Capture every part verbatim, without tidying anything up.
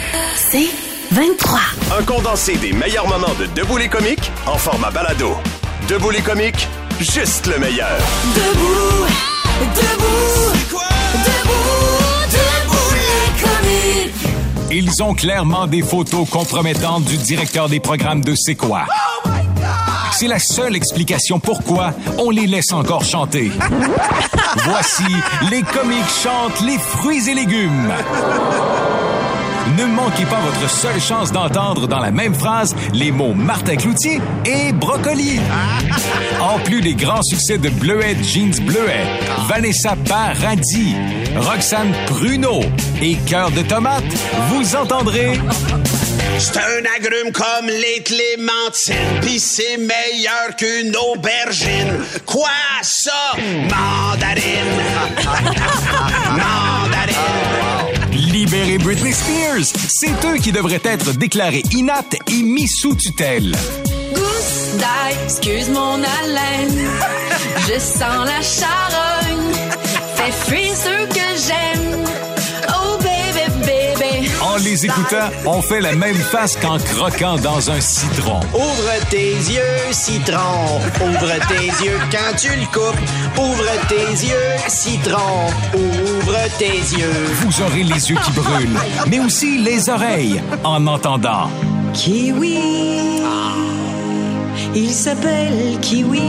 C'est vingt-trois. Un condensé des meilleurs moments de Debout les comiques en format balado. Debout les comiques, juste le meilleur. Debout, debout, c'est quoi? Debout, debout les comiques. Ils ont clairement des photos compromettantes du directeur des programmes de C'est quoi? Oh my God! C'est la seule explication pourquoi on les laisse encore chanter. Voici les comiques chantent les fruits et légumes. Ne manquez pas votre seule chance d'entendre dans la même phrase les mots Martin Cloutier et brocoli. En plus des grands succès de Bleuet Jeans Bleuet, Vanessa Paradis, Roxane Pruneau et Cœur de tomate, vous entendrez... C'est un agrume comme les clémentines, pis c'est meilleur qu'une aubergine. Quoi ça? Mandarine. Mandarine. Libérez Britney Spears, c'est eux qui devraient être déclarés inaptes et mis sous tutelle. Gousse d'ail, excuse mon haleine. Je sens la charogne. Fais fuir ceux que j'aime. Oh baby, baby. En les écoutant, on fait la même face qu'en croquant dans un citron. Ouvre tes yeux, citron. Ouvre tes yeux quand tu le coupes. Ouvre tes yeux, citron. Ouvre tes yeux. Vous aurez les yeux qui brûlent, mais aussi les oreilles en entendant. Kiwi, il s'appelle Kiwi.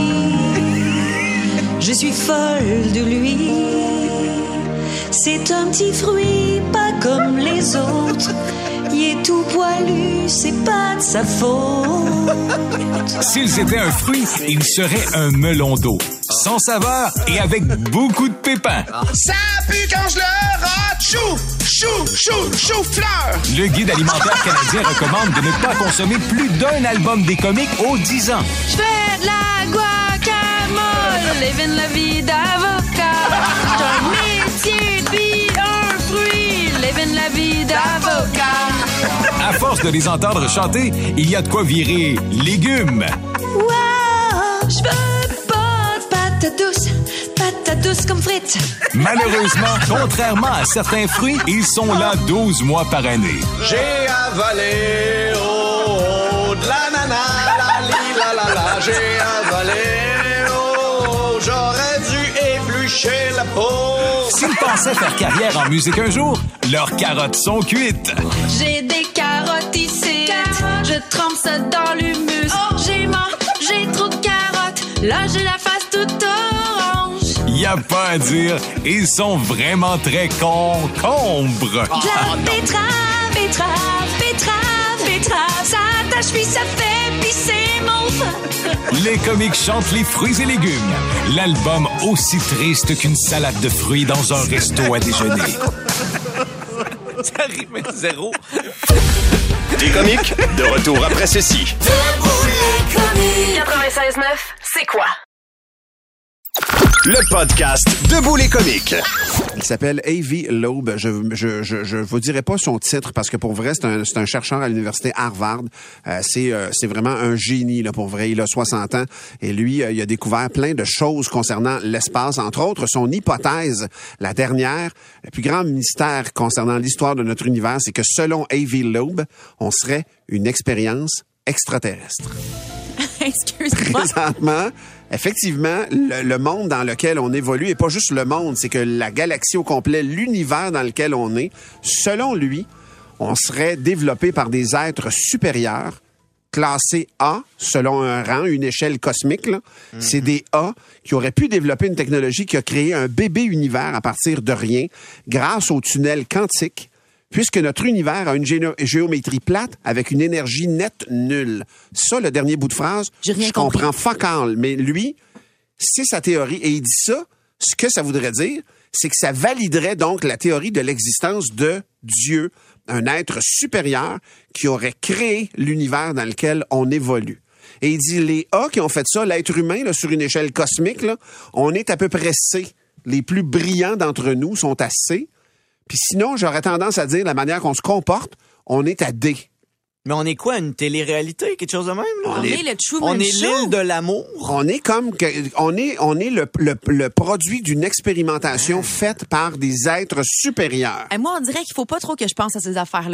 Je suis folle de lui. C'est un petit fruit, pas comme les autres. Il est tout poilu, c'est pas de sa faute. S'ils étaient un fruit, ils seraient un melon d'eau, sans saveur et avec beaucoup de pépins. Ça pue quand je le rate. Chou, chou, chou, chou-fleur. Le guide alimentaire canadien recommande de ne pas consommer plus d'un album des comiques aux dix ans. Je fais de la guacamole, living la vie d'avocat. J'ai un métier puis un fruit, living la vie d'avocat. À force de les entendre chanter, il y a de quoi virer légumes. Wow, je veux pas de patates douces, patates douces comme frites. Malheureusement, contrairement à certains fruits, ils sont là douze mois par année. J'ai avalé oh, oh, de l'ananas, la li la la la. J'ai avalé oh, oh, j'aurais dû éplucher la peau. S'ils pensaient faire carrière en musique un jour, leurs carottes sont cuites. J'ai des carottes ici, je trempe ça dans l'humus. Oh, j'ai mangé trop de carottes, là j'ai la face toute orange. Y a pas à dire, ils sont vraiment très concombres. De la betterave, betterave, betterave, betterave. Ça attache puis ça fait puis c'est mauve. Les comiques chantent les fruits et légumes. L'album aussi triste qu'une salade de fruits dans un resto à déjeuner. Ça rime zéro. Des comiques, de retour après ceci. Debout les comiques. quatre-vingt-seize neuf, c'est quoi? Le podcast Debout les comiques. Il s'appelle Avi Loeb. Je je je je vous dirai pas son titre parce que pour vrai c'est un c'est un chercheur à l'université Harvard. Euh, c'est euh, c'est vraiment un génie là pour vrai. Il a soixante ans et lui euh, il a découvert plein de choses concernant l'espace, entre autres son hypothèse, la dernière, le plus grand mystère concernant l'histoire de notre univers, c'est que selon Avi Loeb, on serait une expérience extraterrestre. Excuse-moi. Présentement, effectivement, le, le monde dans lequel on évolue, et pas juste le monde, c'est que la galaxie au complet, l'univers dans lequel on est, selon lui, on serait développé par des êtres supérieurs, classés A, selon un rang, une échelle cosmique. Là. Mm-hmm. C'est des A qui auraient pu développer une technologie qui a créé un bébé univers à partir de rien, grâce au tunnel quantique, puisque notre univers a une gé- géométrie plate avec une énergie nette nulle. Ça, le dernier bout de phrase, J'ai rien je compris. comprends fuck all. Mais lui, c'est sa théorie. Et il dit ça, ce que ça voudrait dire, c'est que ça validerait donc la théorie de l'existence de Dieu, un être supérieur qui aurait créé l'univers dans lequel on évolue. Et il dit, les A qui ont fait ça, l'être humain, là, sur une échelle cosmique, là, on est à peu près C. Les plus brillants d'entre nous sont à C. Puis sinon, j'aurais tendance à dire, la manière qu'on se comporte, on est à D. Mais on est quoi, une télé-réalité, quelque chose de même? Là? On, On est, est- le Truman On est Show. l'île de l'amour. On est comme que, on est on est le, le, le produit d'une expérimentation faite par des êtres supérieurs. Et moi, on dirait qu'il faut pas trop que je pense à ces affaires-là.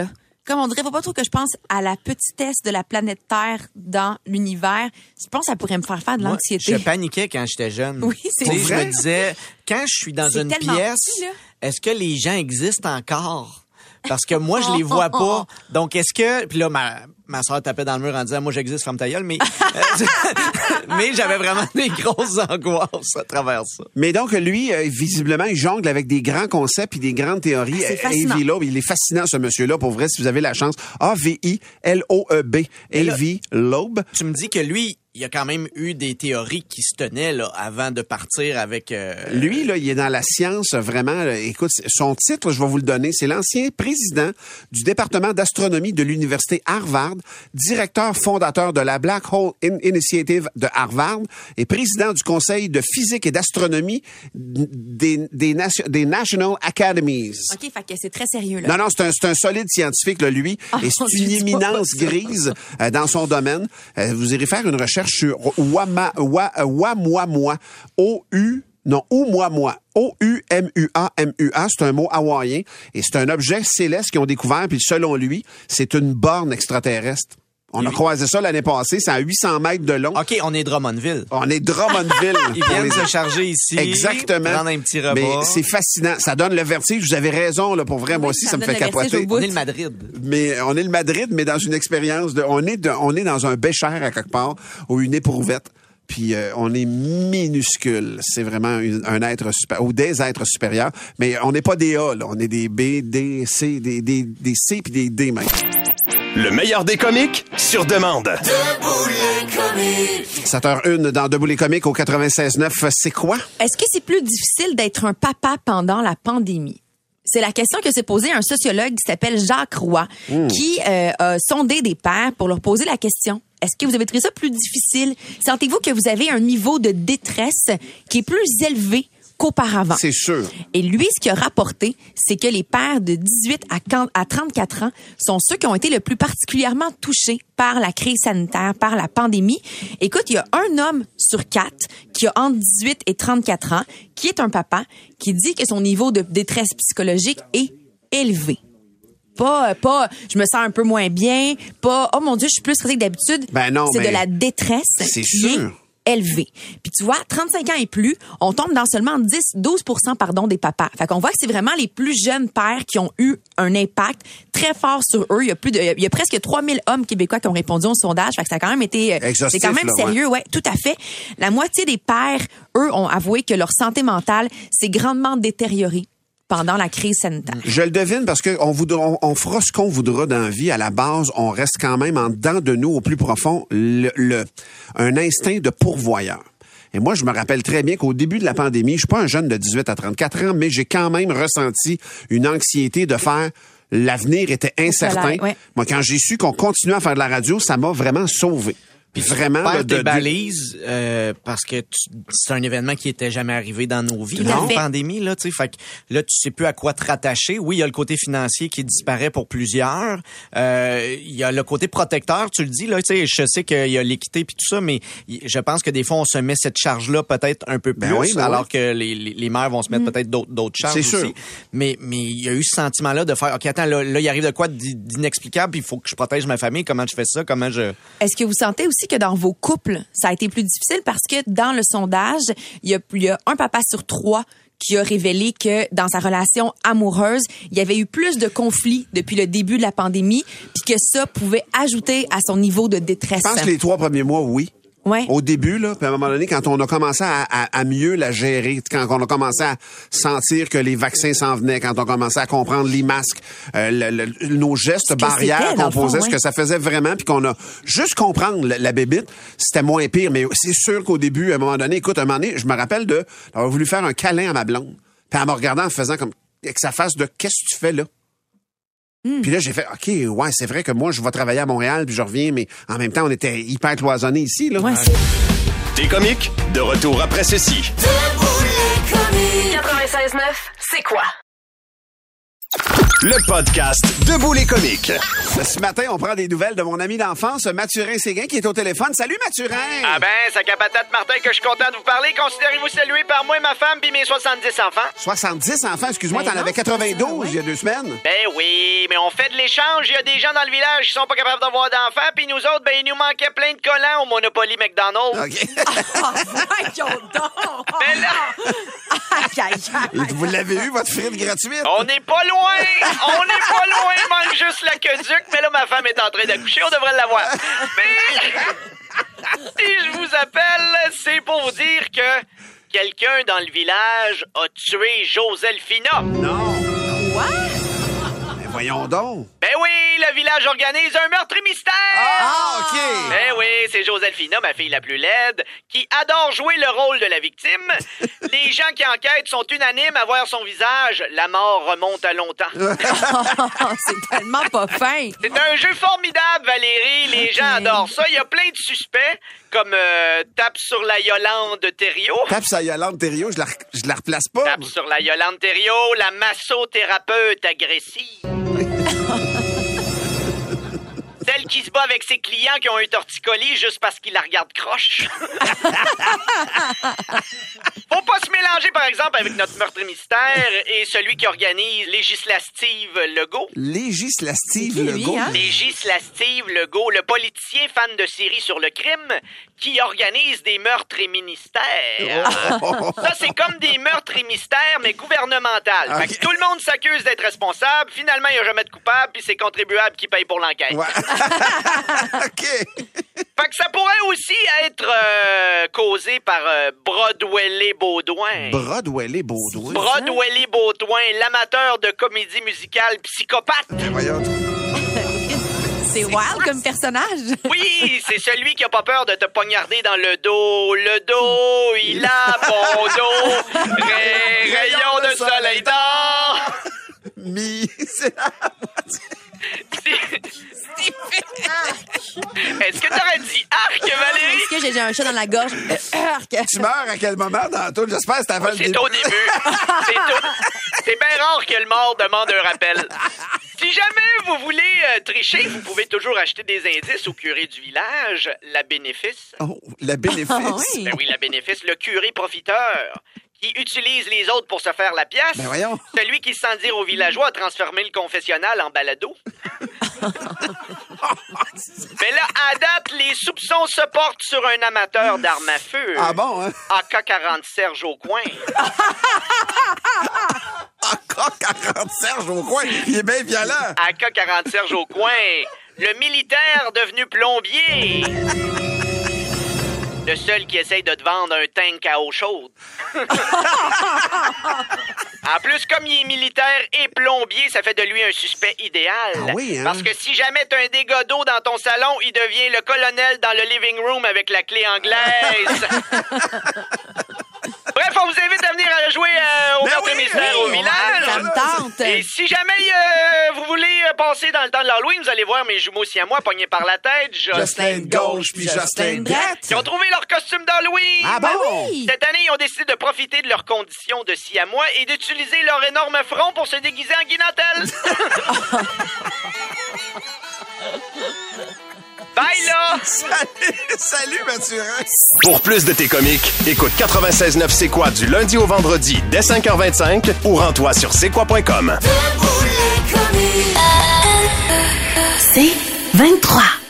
comme on dirait, faut pas trop que je pense à la petitesse de la planète Terre dans l'univers. Je pense que ça pourrait me faire faire de Moi, l'anxiété. je paniquais quand j'étais jeune. Oui, c'est Tu sais, vrai. Je me disais, quand je suis dans C'est une tellement pièce, petit, là. est-ce que les gens existent encore? Parce que moi, je les vois pas. Donc, est-ce que... Puis là, ma, ma soeur tapait dans le mur en disant, moi, j'existe, ferme ta gueule. Mais, euh, mais j'avais vraiment des grosses angoisses à travers ça. Mais donc, lui, euh, visiblement, il jongle avec des grands concepts et des grandes théories. Ah, c'est fascinant. Avi Loeb, il est fascinant, ce monsieur-là, pour vrai, si vous avez la chance. A V I L O E B. Avi Loeb. Tu me dis que lui, il y a quand même eu des théories qui se tenaient là, avant de partir avec... Euh... Lui, là, il est dans la science, vraiment. Là, écoute, son titre, je vais vous le donner, c'est l'ancien président du département d'astronomie de l'université Harvard, directeur fondateur de la Black Hole Initiative de Harvard et président du conseil de physique et d'astronomie des, des, nation, des National Academies. OK, fait que c'est très sérieux, là. Non, non, c'est un, c'est un solide scientifique, là, lui. Oh, et c'est je une dis pas éminence ça. grise euh, dans son domaine. Euh, vous irez faire une recherche sur Wama, Wa, Wamwamwa, O U Non, Oumuamua. O U M U A M U A, c'est un mot hawaïen. Et c'est un objet céleste qu'ils ont découvert. Puis selon lui, c'est une borne extraterrestre. On a croisé ça l'année passée. C'est à huit cents mètres de long. OK, on est Drummondville. On est Drummondville. Ils viennent se charger ici. Exactement. Prendre un petit repas. Mais c'est fascinant. Ça donne le vertige. Vous avez raison, là, pour vrai. Oui, Moi aussi, ça ça me donne fait le vertige capoter. au bout. On est le Madrid. Mais on est le Madrid, mais dans une expérience de... On est, de, on est dans un bécher à quelque part, ou une éprouvette. Puis euh, on est minuscule. C'est vraiment une, un être super, ou des êtres supérieurs. Mais on n'est pas des A, là. On est des B, D, C, des, des, des C puis des D même. Le meilleur des comiques sur demande. Debout les comiques. sept heures une dans Debout les comiques au quatre-vingt-seize neuf. C'est quoi? Est-ce que c'est plus difficile d'être un papa pendant la pandémie? C'est la question que s'est posée un sociologue qui s'appelle Jacques Roy, mmh. qui euh, a sondé des pères pour leur poser la question. Est-ce que vous avez trouvé ça plus difficile? Sentez-vous que vous avez un niveau de détresse qui est plus élevé qu'auparavant? C'est sûr. Et lui, ce qu'il a rapporté, c'est que les pères de dix-huit à trente-quatre ans sont ceux qui ont été le plus particulièrement touchés par la crise sanitaire, par la pandémie. Écoute, il y a un homme sur quatre qui a entre dix-huit et trente-quatre ans, qui est un papa, qui dit que son niveau de détresse psychologique est élevé. Pas, pas, je me sens un peu moins bien, pas, oh mon Dieu, je suis plus stressée que d'habitude. Ben non, c'est mais de la détresse c'est qui sûr. est élevée. Puis tu vois, trente-cinq ans et plus, on tombe dans seulement dix, douze pour cent pardon, des papas. Fait qu'on voit que c'est vraiment les plus jeunes pères qui ont eu un impact très fort sur eux. Il y a plus de, il y a presque trois mille hommes québécois qui ont répondu au sondage. Fait que ça a quand même été, exhaustif, c'est quand même là, sérieux, ouais. ouais, tout à fait. La moitié des pères, eux, ont avoué que leur santé mentale s'est grandement détériorée pendant la crise sanitaire. Je le devine parce que on, voudra, on, on fera ce qu'on voudra dans la vie. À la base, on reste quand même en dedans de nous, au plus profond, le, le, un instinct de pourvoyeur. Et moi, je me rappelle très bien qu'au début de la pandémie, je suis pas un jeune de dix-huit à trente-quatre ans, mais j'ai quand même ressenti une anxiété de faire... L'avenir était incertain. Ouais. Moi, quand j'ai su qu'on continuait à faire de la radio, ça m'a vraiment sauvé. Puis vraiment, Faire là, de, tes de- balises euh, parce que tu- c'est un événement qui était jamais arrivé dans nos vies, Tout à la fait. pandémie là, tu sais, fait que là tu sais plus à quoi te rattacher. Oui, il y a le côté financier qui disparaît pour plusieurs. Euh, il y a le côté protecteur, tu le dis là, tu sais, je sais qu'il y a l'équité puis tout ça, mais y- je pense que des fois on se met cette charge là peut-être un peu plus, Ben oui, ben alors oui. que les, les, les mères vont se mettre peut-être d'autres d'autres charges C'est aussi. sûr. Mais mais il y a eu ce sentiment là de faire OK, attends, là, là il arrive de quoi d'i- d'inexplicable, puis il faut que je protège ma famille, comment je fais ça, comment je Est-ce que vous sentez aussi que dans vos couples, ça a été plus difficile parce que dans le sondage, il y a, il y a un papa sur trois qui a révélé que dans sa relation amoureuse, il y avait eu plus de conflits depuis le début de la pandémie, puis que ça pouvait ajouter à son niveau de détresse. Je pense que les trois premiers mois, oui. Ouais. Au début, là, puis à un moment donné, quand on a commencé à, à, à mieux la gérer, quand on a commencé à sentir que les vaccins s'en venaient, quand on a commencé à comprendre les masques, euh, le, le, nos gestes Ce que barrières c'était, dans qu'on le fond, posait, ce ouais. que ça faisait vraiment, puis qu'on a juste comprendre la, la bébite, c'était moins pire. Mais c'est sûr qu'au début, à un moment donné, écoute, à un moment donné, je me rappelle de d'avoir voulu faire un câlin à ma blonde, puis elle me regardant en faisant comme avec sa face de qu'est-ce que tu fais là? Puis là, j'ai fait, OK, ouais, c'est vrai que moi, je vais travailler à Montréal, puis je reviens, mais en même temps, on était hyper cloisonnés ici, là. Ouais, c'est- T'es comiques, de retour après ceci. Debout les comiques. quatre-vingt-seize neuf, c'est quoi? Le podcast Debout les comiques. Ce matin, on prend des nouvelles de mon ami d'enfance, Mathurin-Séguin, qui est au téléphone. Salut, Mathurin! Ah ben, ça capatate Martin que je suis content de vous parler. Considérez-vous salué par moi, ma femme, puis mes soixante-dix enfants. soixante-dix enfants? Excuse-moi, Ben t'en non, avais quatre-vingt-douze il y a deux semaines. Ben oui, mais on fait de l'échange. Il y a des gens dans le village qui sont pas capables d'avoir d'enfants, puis nous autres, ben il nous manquait plein de collants au Monopoly McDonald's. OK. Voyons donc! Ben là, Aïe, aïe, aïe. Et vous l'avez eu, votre frite gratuite? on n'est pas loin! On n'est pas loin! Il manque juste l'aqueduc, mais là, ma femme est en train d'accoucher. On devrait l'avoir. Mais si je vous appelle, c'est pour vous dire que quelqu'un dans le village a tué Joselphina. Non. Quoi? Mais voyons donc. Ben oui, le village organise un meurtre mystère! Ah, OK. Ben oui, c'est Joselphina, ma fille la plus laide, qui adore jouer le rôle de la victime. Les gens qui enquêtent sont unanimes à voir son visage. La mort remonte à longtemps. C'est tellement pas fin. C'est un jeu formidable, Valérie. Les gens adorent ça. Il y a plein de suspects, comme euh, Tape sur la Yolande Thériault. Tape sur Yolande Thériault, je la, je la replace pas. Tape sur la Yolande Thériault, la massothérapeute agressive. Celle qui se bat avec ses clients qui ont un torticolis juste parce qu'ils la regardent croche. Faut pas se mélanger, par exemple, avec notre meurtre mystère et celui qui organise Législative Legault. Législative C'est qui, lui, Legault. hein? Législative Legault, le politicien fan de séries sur le crime qui organise des meurtres et ministères. Oh. Ça, c'est comme des meurtres et mystères, mais gouvernemental. Fait que Ok. tout le monde s'accuse d'être responsable. Finalement, il n'y a jamais de coupable, puis c'est contribuable qui paye pour l'enquête. Ouais. OK. Fait que ça pourrait aussi être euh, causé par euh, Broadway-Baudouin. Broadway-Baudouin. Broadway-Baudouin, l'amateur de comédie musicale psychopathe. Ben voyons. C'est wild comme personnage. Oui, c'est celui qui a pas peur de te poignarder dans le dos. Le dos, il a bon dos. Ray- rayon de soleil d'or. Mi, c'est la Est-ce que t'aurais dit arc, Valérie? Est-ce que j'ai j'ai un chat dans la gorge? Arc. Tu meurs à quel moment dans tout? J'espère que c'est avant le C'est début. au début. C'est tout. C'est bien rare que le mort demande un rappel. Si jamais vous voulez euh, tricher, vous pouvez toujours acheter des indices au curé du village, la bénéfice. Oh, la bénéfice. Ah oui. Ben oui, la bénéfice, le curé profiteur, qui utilise les autres pour se faire la pièce. Ben voyons. Celui qui, sans dire aux villageois, a transformé le confessionnal en balado. Mais là, à date, les soupçons se portent sur un amateur d'armes à feu. Ah bon, hein? A K quarante Serge au coin. Encore quarante Serge au coin. Il est bien violent. A K quarante Serge au coin. Le militaire devenu plombier. Le seul qui essaye de te vendre un tank à eau chaude. En plus, comme il est militaire et plombier, ça fait de lui un suspect idéal. Ah oui, hein? Parce que si jamais t'as un dégât d'eau dans ton salon, il devient le colonel dans le living room avec la clé anglaise. Bref, on vous invite à venir à jouer euh, au Ben meurtre oui, mystère oui, au on village. Ça me tente. Et si jamais euh, vous voulez euh, passer dans le temps de l'Halloween, vous allez voir mes jumeaux siamois pognés par la tête. Jocelyn de gauche puis Jocelyn de droite. Ils ont trouvé leur costume d'Halloween. Ah bon? Oui. Cette année, ils ont décidé de profiter de leurs conditions de siamois et d'utiliser leur énorme front pour se déguiser en guinantelle. Bye là! Salut, salut Mathurin. Pour plus de tes comiques, écoute quatre-vingt-seize neuf C'est quoi du lundi au vendredi dès cinq heures vingt-cinq ou rends-toi sur c'est quoi point com. Debout les comiques. C'est vingt-trois.